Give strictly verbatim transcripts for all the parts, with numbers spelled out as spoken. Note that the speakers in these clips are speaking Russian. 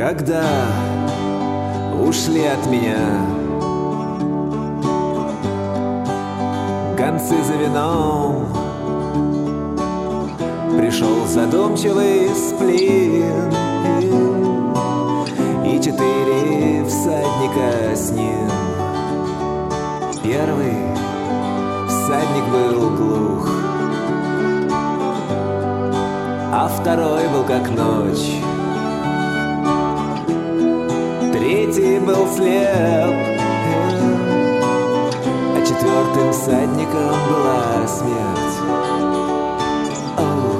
когда ушли от меня гонцы за вином, пришел задумчивый сплин, и четыре всадника с ним. Первый всадник был глух, а второй был как ночь, третий был слеп, а четвертым всадником была смерть. О,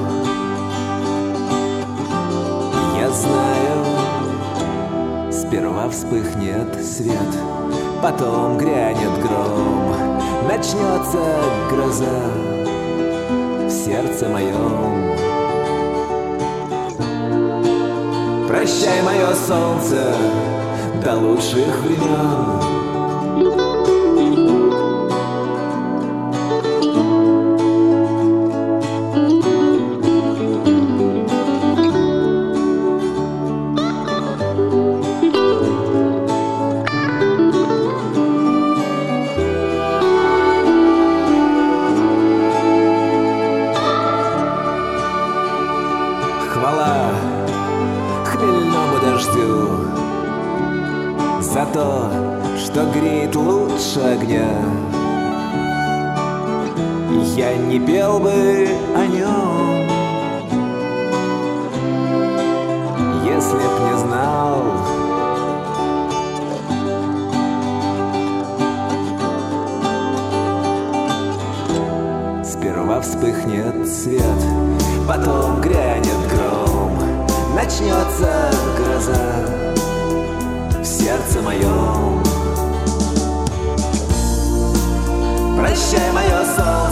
я знаю, сперва вспыхнет свет, потом грянет гром, начнется гроза в сердце моем. Прощай, мое солнце, до лучших времен. Хвала хмельному дождю за то, что греет лучше огня. Я не пел бы о нем, если б не знал, сперва вспыхнет свет, потом грянет гром, начнется гроза в сердце моем. Прощай, мое солнце,